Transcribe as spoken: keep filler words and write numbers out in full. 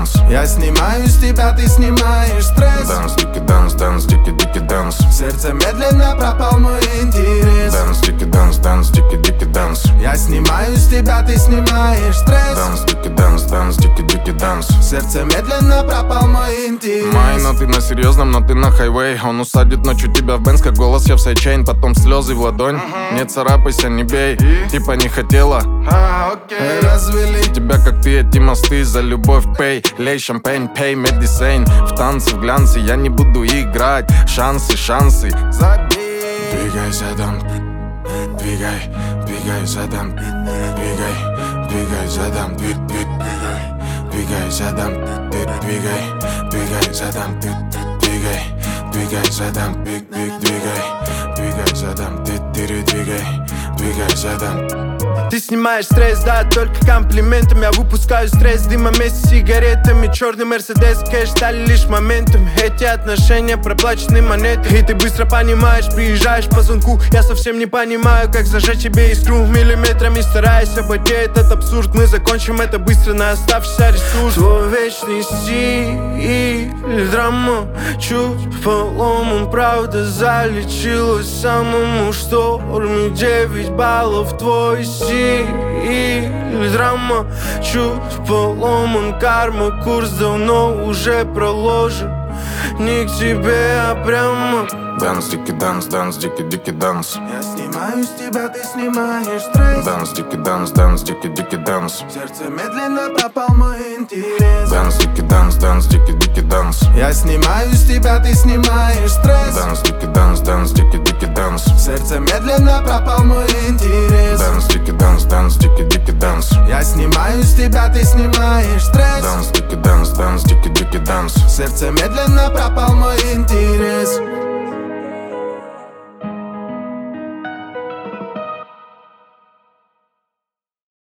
данс. Я снимаю с тебя, ты снимаешь стресс. Данс, дикий данс, данс, дикий, дикий данс. В сердце медленно пропал мой интерес. Данс, дикий данс, данс, дикий, дикий данс. Я снимаю с тебя, ты снимаешь стресс. Данс, дикий данс, данс, дикий, дикий данс. В сердце медленно пропал мой интерес. Май, но ты на серьезном, но ты на хайвей. Он усадит ночью тебя в Бенз, как голос я в сайдчейн. Потом слезы в ладонь, uh-huh. Не царапайся, не бей. И? Типа не хотела, а, окей. Развели тебя, как ты, эти мосты за любовь пей. Лей шампейн, пей, медисейн. В танце, в глянце я не буду играть. Шансы, шансы, забей. Двигай задом, двигай, двигай задом. Двигай, двигай задом, двигай, двигай задом. Двигай, двигай задом, двигай, двигай задом, двигай, двигай задом, двигай, двигай задом. Ты снимаешь стресс, да, только комплиментом. Я выпускаю стресс, дыма вместе с сигаретами. Черный мерседес, кэш стали лишь моментом. Эти отношения проплачены монеты. И ты быстро понимаешь, приезжаешь по звонку. Я совсем не понимаю, как зажечь тебе искру. Миллиметрами стараясь обойти этот абсурд. Мы закончим это быстро на оставшийся ресурс. Твой вечный стиль, драма. Чуть поломан, правда залечилась самому шторме. Девять баллов твой стиль и драма. Чуть поломан, карма. Курс давно уже проложен. Не к тебе, а прямо. Данс, дикий данс, данс, дикий, дикий данс. Я снимаю с тебя, ты снимаешь стресс. Данс, дикий данс, данс, дикий, дикий данс. В сердце медленно пропал мой интерес. Данс, дикий данс, данс, дикий, дикий данс. Я снимаю с тебя, ты снимаешь стресс. Данс, дикий данс, данс, дикий, дикий данс. В сердце медленно пропал мой интерес. Данс, дикий данс, данс, дикий, дикий данс. Я снимаю с тебя, ты снимаешь стресс. Данс, дикий данс, данс, дикий, дикий данс. В сердце медленно пропал мой интерес.